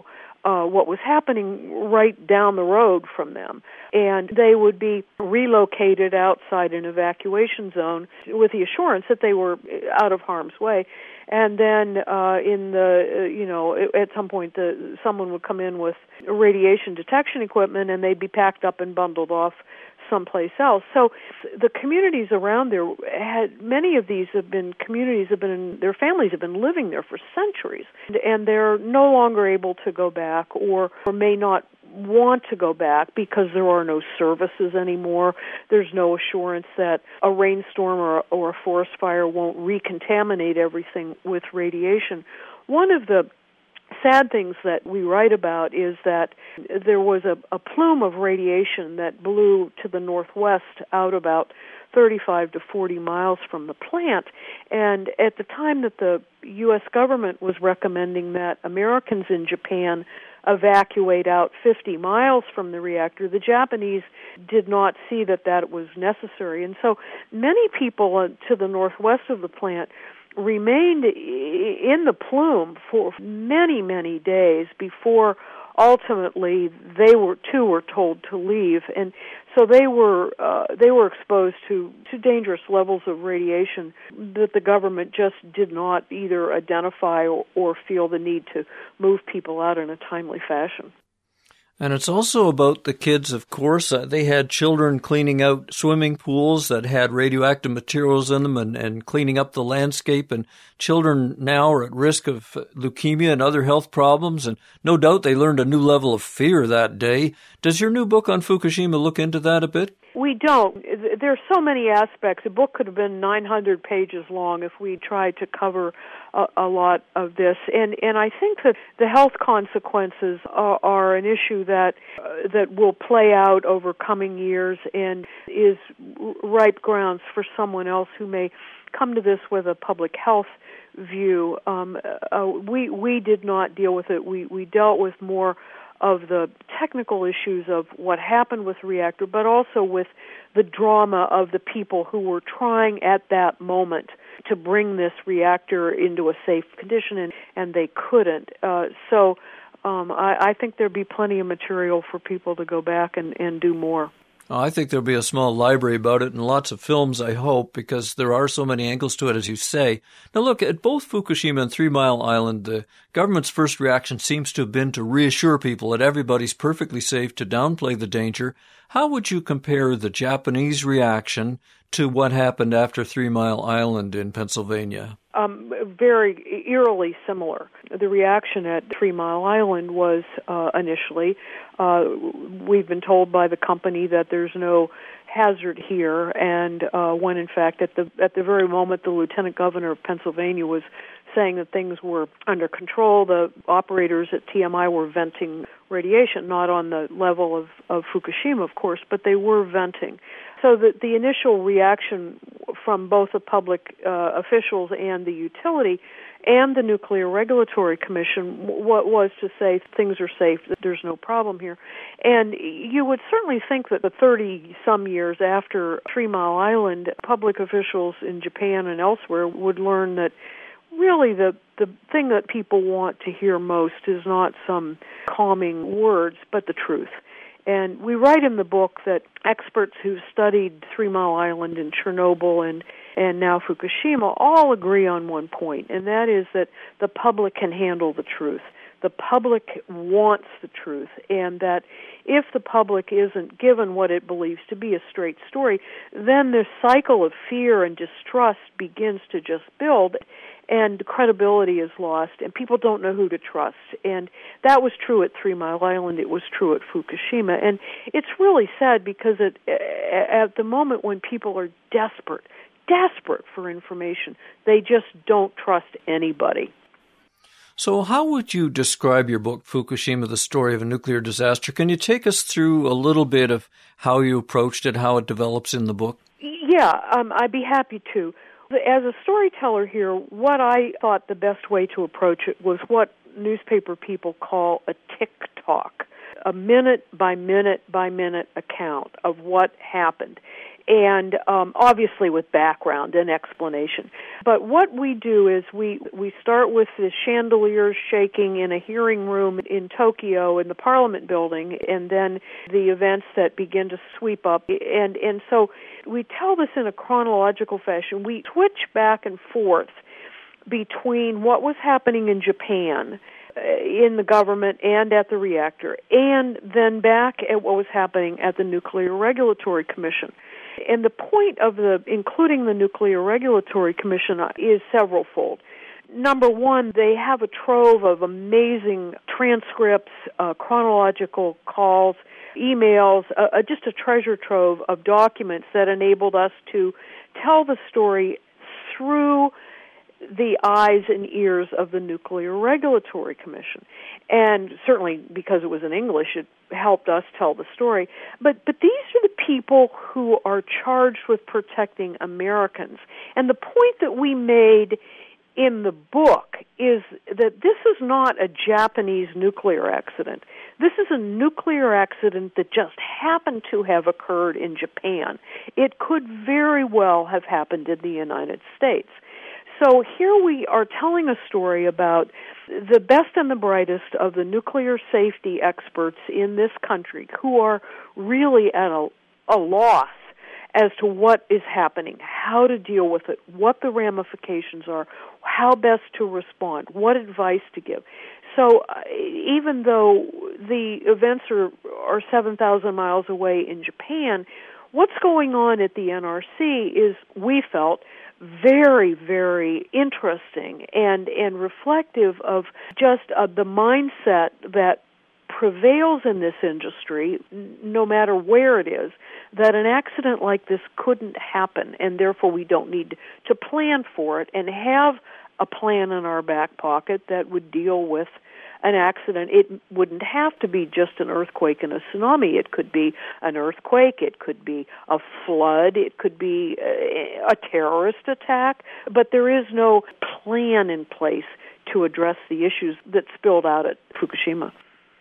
uh, what was happening right down the road from them. And they would be relocated outside an evacuation zone with the assurance that they were out of harm's way. And then uh, in the, uh, you know, at some point the, someone would come in with radiation detection equipment and they'd be packed up and bundled off someplace else. So the communities around there had, many of these have been, communities have been, in, their families have been living there for centuries, and, and they're no longer able to go back or, or may not want to go back because there are no services anymore. There's no assurance that a rainstorm or, or a forest fire won't recontaminate everything with radiation. One of the sad things that we write about is that there was a, a plume of radiation that blew to the northwest out about thirty-five to forty miles from the plant. And at the time that the U S government was recommending that Americans in Japan evacuate out fifty miles from the reactor, the Japanese did not see that that was necessary. And so many people to the northwest of the plant remained in the plume for many, many days before ultimately they were too were told to leave, and so they were uh, they were exposed to, to dangerous levels of radiation that the government just did not either identify or, or feel the need to move people out in a timely fashion. And it's also about the kids, of course. Uh, they had children cleaning out swimming pools that had radioactive materials in them and, and cleaning up the landscape. And children now are at risk of leukemia and other health problems. And no doubt they learned a new level of fear that day. Does your new book on Fukushima look into that a bit? We don't. There's so many aspects. The book could have been nine hundred pages long if we tried to cover a, a lot of this. And and I think that the health consequences are, are an issue that uh, that will play out over coming years and is ripe grounds for someone else who may come to this with a public health view. Um, uh, we we did not deal with it. We we dealt with more of the technical issues of what happened with the reactor, but also with the drama of the people who were trying at that moment to bring this reactor into a safe condition, and, and they couldn't. Uh, so um, I, I think there'd be plenty of material for people to go back and, and do more. I think there'll be a small library about it and lots of films, I hope, because there are so many angles to it, as you say. Now, look, at both Fukushima and Three Mile Island, the government's first reaction seems to have been to reassure people that everybody's perfectly safe, to downplay the danger. How would you compare the Japanese reaction to what happened after Three Mile Island in Pennsylvania? Um, very eerily similar. The reaction at Three Mile Island was uh, initially, uh, we've been told by the company that there's no hazard here, and uh, when in fact at the at the very moment the lieutenant governor of Pennsylvania was saying that things were under control, the operators at T M I were venting radiation, not on the level of, of Fukushima, of course, but they were venting. So the, the initial reaction from both the public uh, officials and the utility and the Nuclear Regulatory Commission what was to say things are safe, that there's no problem here. And you would certainly think that the thirty-some years after Three Mile Island, public officials in Japan and elsewhere would learn that really the, the thing that people want to hear most is not some calming words, but the truth. And we write in the book that experts who've studied Three Mile Island and Chernobyl and, and now Fukushima all agree on one point, and that is that the public can handle the truth. The public wants the truth, and that if the public isn't given what it believes to be a straight story, then the cycle of fear and distrust begins to just build, and credibility is lost, and people don't know who to trust. And that was true at Three Mile Island. It was true at Fukushima. And it's really sad because it, at the moment when people are desperate, desperate for information, they just don't trust anybody. So how would you describe your book, Fukushima, the Story of a Nuclear Disaster? Can you take us through a little bit of how you approached it, how it develops in the book? Yeah, um, I'd be happy to. As a storyteller here, what I thought the best way to approach it was what newspaper people call a tick-tock, a minute-by-minute-by-minute account of what happened. and um, obviously with background and explanation. But what we do is we, we start with the chandeliers shaking in a hearing room in Tokyo in the Parliament building, and then the events that begin to sweep up. And, and so we tell this in a chronological fashion. We switch back and forth between what was happening in Japan, in the government and at the reactor, and then back at what was happening at the Nuclear Regulatory Commission. And the point of the including the Nuclear Regulatory Commission is severalfold. Number one, they have a trove of amazing transcripts, uh, chronological calls, emails, uh, just a treasure trove of documents that enabled us to tell the story through the eyes and ears of the Nuclear Regulatory Commission. And certainly because it was in English, it helped us tell the story. But but these are the people who are charged with protecting Americans. And the point that we made in the book is that this is not a Japanese nuclear accident. This is a nuclear accident that just happened to have occurred in Japan. It could very well have happened in the United States. So here we are telling a story about the best and the brightest of the nuclear safety experts in this country who are really at a, a loss as to what is happening, how to deal with it, what the ramifications are, how best to respond, what advice to give. So uh, even though the events are, are seven thousand miles away in Japan, what's going on at the N R C is, we felt, very, very interesting and, and reflective of just uh, the mindset that prevails in this industry, no matter where it is, that an accident like this couldn't happen, and therefore we don't need to plan for it and have a plan in our back pocket that would deal with an accident. It wouldn't have to be just an earthquake and a tsunami. It could be an earthquake, it could be a flood, it could be a terrorist attack, but there is no plan in place to address the issues that spilled out at Fukushima.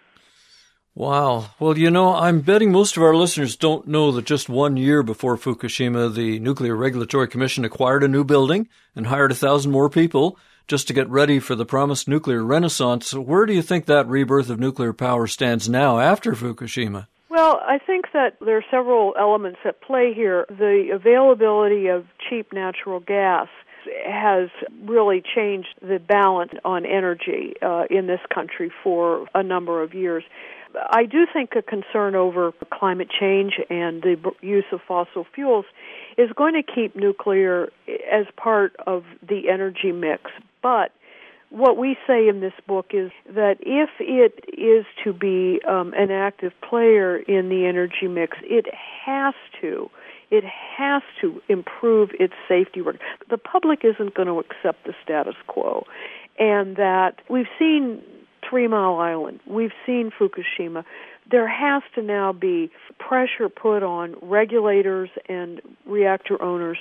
Wow. Well, you know, I'm betting most of our listeners don't know that just one year before Fukushima, the Nuclear Regulatory Commission acquired a new building and hired a thousand more people just to get ready for the promised nuclear renaissance. Where do you think that rebirth of nuclear power stands now after Fukushima? Well, I think that there are several elements at play here. The availability of cheap natural gas has really changed the balance on energy uh, in this country for a number of years. I do think a concern over climate change and the use of fossil fuels is going to keep nuclear as part of the energy mix. But what we say in this book is that if it is to be um, an active player in the energy mix, it has to. It has to improve its safety work. The public isn't going to accept the status quo. And that we've seen Three Mile Island, we've seen Fukushima. There has to now be pressure put on regulators and reactor owners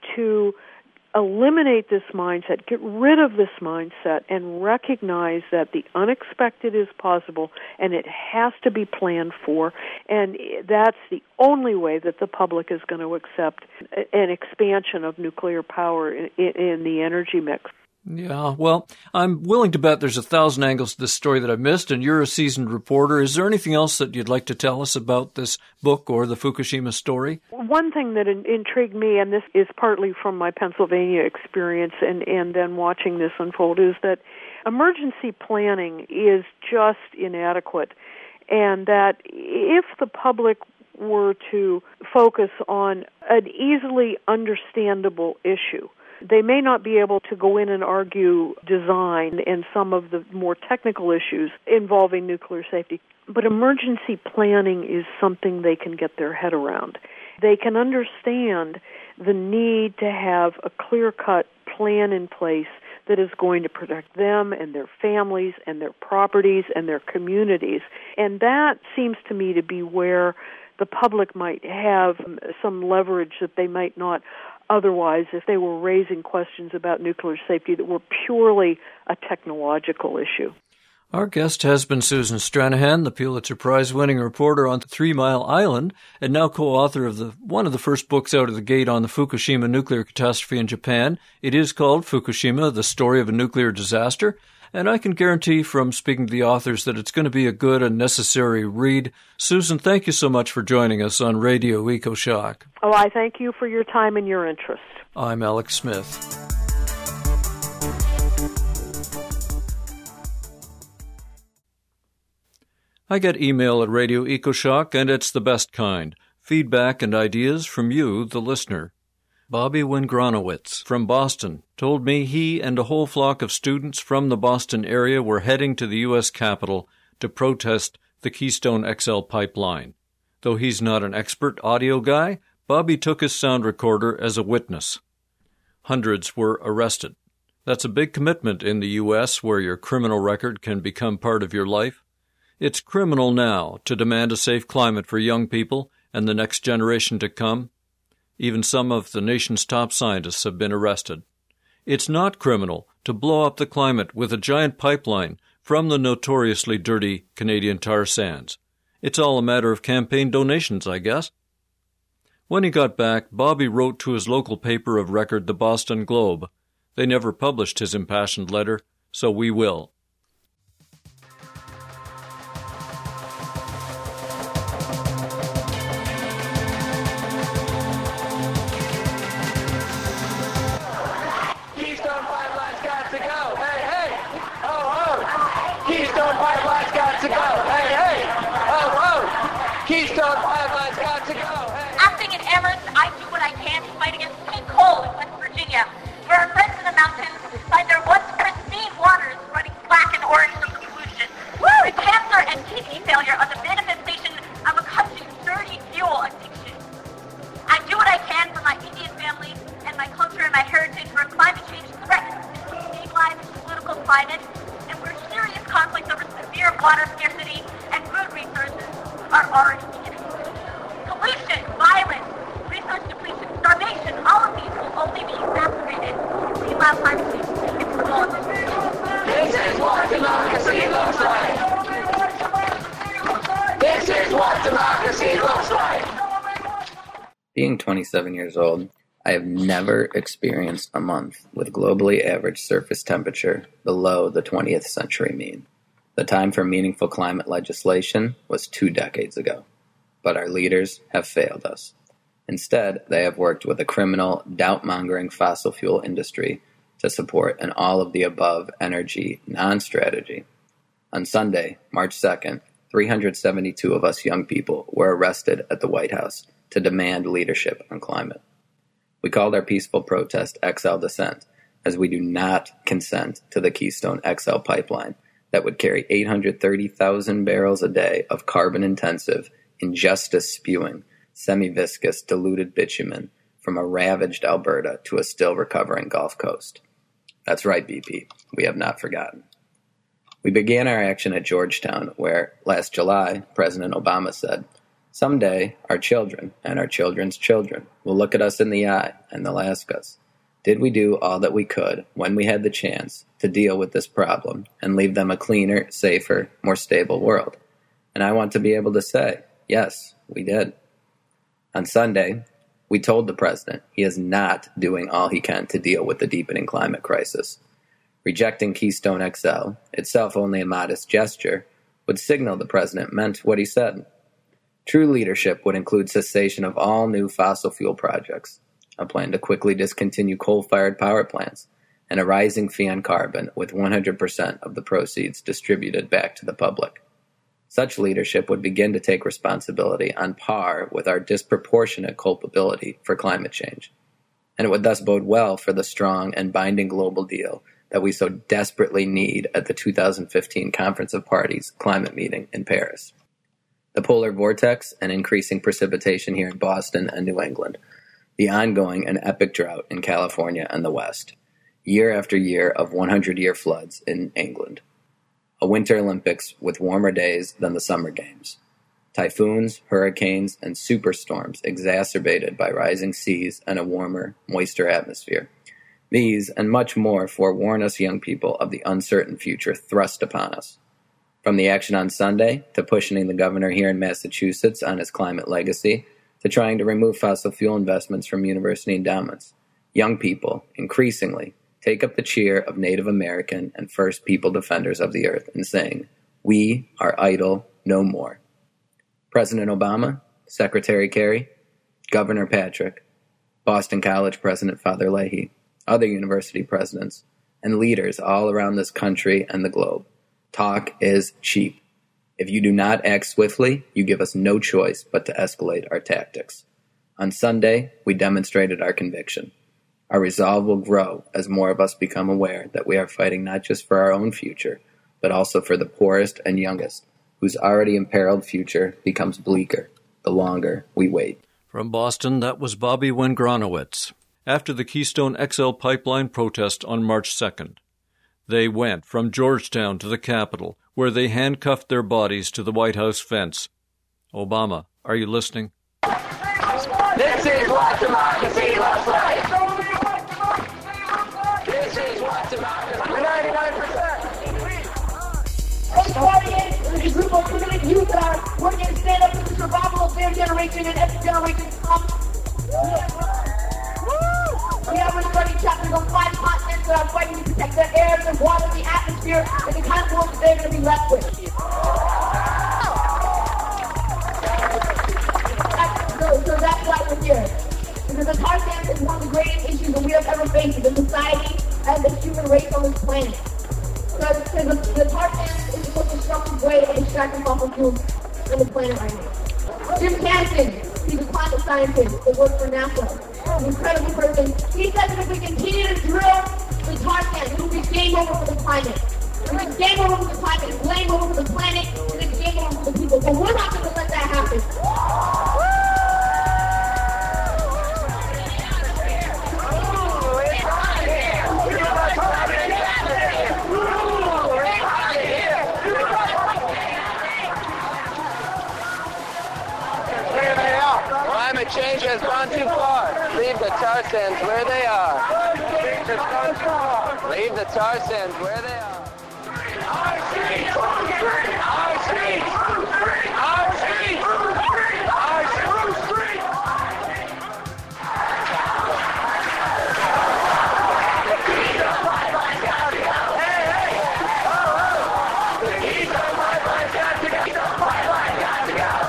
to eliminate this mindset, get rid of this mindset, and recognize that the unexpected is possible and it has to be planned for, and that's the only way that the public is going to accept an expansion of nuclear power in, in the energy mix. Yeah, well, I'm willing to bet there's a thousand angles to this story that I've missed, and you're a seasoned reporter. Is there anything else that you'd like to tell us about this book or the Fukushima story? One thing that in- intrigued me, and this is partly from my Pennsylvania experience and, and then watching this unfold, is that emergency planning is just inadequate, and that if the public were to focus on an easily understandable issue, they may not be able to go in and argue design and some of the more technical issues involving nuclear safety. But emergency planning is something they can get their head around. They can understand the need to have a clear-cut plan in place that is going to protect them and their families and their properties and their communities. And that seems to me to be where the public might have some leverage that they might not otherwise if they were raising questions about nuclear safety that were purely a technological issue. Our guest has been Susan Stranahan, the Pulitzer Prize-winning reporter on Three Mile Island, and now co-author of the one of the first books out of the gate on the Fukushima nuclear catastrophe in Japan. It is called Fukushima, The Story of a Nuclear Disaster, and I can guarantee from speaking to the authors that it's going to be a good and necessary read. Susan, thank you so much for joining us on Radio EcoShock. Oh, I thank you for your time and your interest. I'm Alex Smith. I get email at Radio EcoShock, and it's the best kind. Feedback and ideas from you, the listener. Bobby Wingronowitz from Boston told me he and a whole flock of students from the Boston area were heading to the U S Capitol to protest the Keystone X L pipeline. Though he's not an expert audio guy, Bobby took his sound recorder as a witness. Hundreds were arrested. That's a big commitment in the U S where your criminal record can become part of your life. It's criminal now to demand a safe climate for young people and the next generation to come. Even some of the nation's top scientists have been arrested. It's not criminal to blow up the climate with a giant pipeline from the notoriously dirty Canadian tar sands. It's all a matter of campaign donations, I guess. When he got back, Bobby wrote to his local paper of record, the Boston Globe. They never published his impassioned letter, so we will. Keystone Pipeline's got to go. Hey, hey. Oh, oh. Keystone Pipeline's got to go. Hey. Acting in Amherst, I do what I can to fight against peak coal in West Virginia, where our friends in the mountains find their once pristine waters running black and orange from pollution. Woo! The cancer and kidney failure are the manifestation of a country's dirty fuel addiction. I do what I can for my Indian family and my culture and my heritage, where climate change threatens to destabilize the political climate, and where serious conflicts over severe water scarcity and food resources are already beginning. Pollution, violence, resource depletion, starvation, all of these will only be exacerbated meanwhile climate change takes its toll. This is what democracy looks like. This is what democracy looks like. Being twenty-seven years old, I have never experienced a month with globally average surface temperature below the twentieth century mean. The time for meaningful climate legislation was two decades ago. But our leaders have failed us. Instead, they have worked with a criminal, doubt-mongering fossil fuel industry to support an all-of-the-above energy non-strategy. On Sunday, March second, three hundred seventy-two of us young people were arrested at the White House to demand leadership on climate. We called our peaceful protest X L Dissent, as we do not consent to the Keystone X L pipeline that would carry eight hundred thirty thousand barrels a day of carbon-intensive, injustice-spewing, semi-viscous diluted bitumen from a ravaged Alberta to a still-recovering Gulf Coast. That's right, B P. We have not forgotten. We began our action at Georgetown, where, last July, President Obama said, "Someday, our children and our children's children will look at us in the eye and they'll ask us, did we do all that we could when we had the chance to deal with this problem and leave them a cleaner, safer, more stable world?" And I want to be able to say, yes, we did. On Sunday, we told the president he is not doing all he can to deal with the deepening climate crisis. Rejecting Keystone X L, itself only a modest gesture, would signal the president meant what he said. True leadership would include cessation of all new fossil fuel projects, a plan to quickly discontinue coal-fired power plants, and a rising fee on carbon with one hundred percent of the proceeds distributed back to the public. Such leadership would begin to take responsibility on par with our disproportionate culpability for climate change, and it would thus bode well for the strong and binding global deal that we so desperately need at the two thousand fifteen Conference of Parties climate meeting in Paris. The polar vortex and increasing precipitation here in Boston and New England, the ongoing and epic drought in California and the West, year after year of hundred-year floods in England, a Winter Olympics with warmer days than the Summer Games, typhoons, hurricanes, and superstorms exacerbated by rising seas and a warmer, moister atmosphere. These and much more forewarn us young people of the uncertain future thrust upon us. From the action on Sunday, to pushing the governor here in Massachusetts on his climate legacy, to trying to remove fossil fuel investments from university endowments, young people, increasingly, take up the cheer of Native American and First People defenders of the earth in saying, "We are idle no more." President Obama, Secretary Kerry, Governor Patrick, Boston College President Father Leahy, other university presidents, and leaders all around this country and the globe. Talk is cheap. If you do not act swiftly, you give us no choice but to escalate our tactics. On Sunday, we demonstrated our conviction. Our resolve will grow as more of us become aware that we are fighting not just for our own future, but also for the poorest and youngest, whose already imperiled future becomes bleaker the longer we wait. From Boston, that was Bobby Wengronowitz. After the Keystone X L pipeline protest on March second, they went from Georgetown to the Capitol, where they handcuffed their bodies to the White House fence. Obama, are you listening? This is what democracy looks like. This is what democracy. ninety-nine percent. Everybody is a group of committed youth that are working to stand up for the survival of their generation and every generation to come. We have returning chapters on five continents that are fighting to protect their air, their water, the atmosphere, and the kind of world that they're going to be left with. So, so that's why we're here. Because the tar sands is one of the greatest issues that we have ever faced as a society and the human race on this planet. Because the, the tar sands is the most destructive way of extracting fossil fuels on the planet right now. Jim Hansen, he's a climate scientist that works for NASA. An incredible person. He says that if we continue to drill the tar sands, it will be game over for the climate. If it's game over for the climate, it's game over for the planet, and it's game over for the people. But we're not going to let that happen. Climate change has gone too far. Leave the tar sands where they are. Leave the tar sands where they are. Our streets! Our streets! Our streets! Our streets! Hey, hey! Oh, oh! The Keystone Pipeline's got to go! The Pipeline's got to go!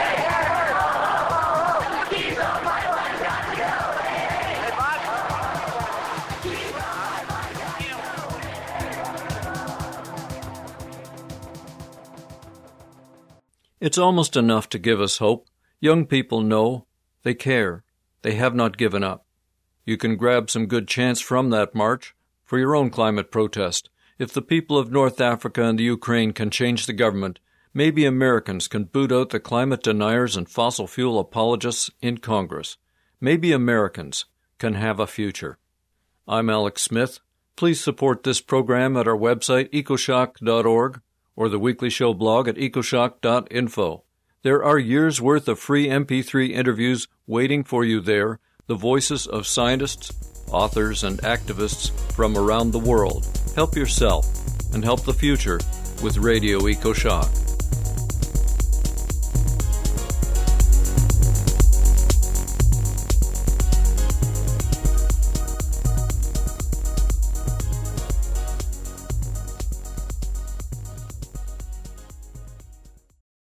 It's almost enough to give us hope. Young people know, they care, they have not given up. You can grab some good chance from that march for your own climate protest. If the people of North Africa and the Ukraine can change the government, maybe Americans can boot out the climate deniers and fossil fuel apologists in Congress. Maybe Americans can have a future. I'm Alex Smith. Please support this program at our website, ecoshock dot org, or the Weekly Show blog at ecoshock dot info. There are years' worth of free M P three interviews waiting for you there, the voices of scientists, authors, and activists from around the world. Help yourself and help the future with Radio EcoShock.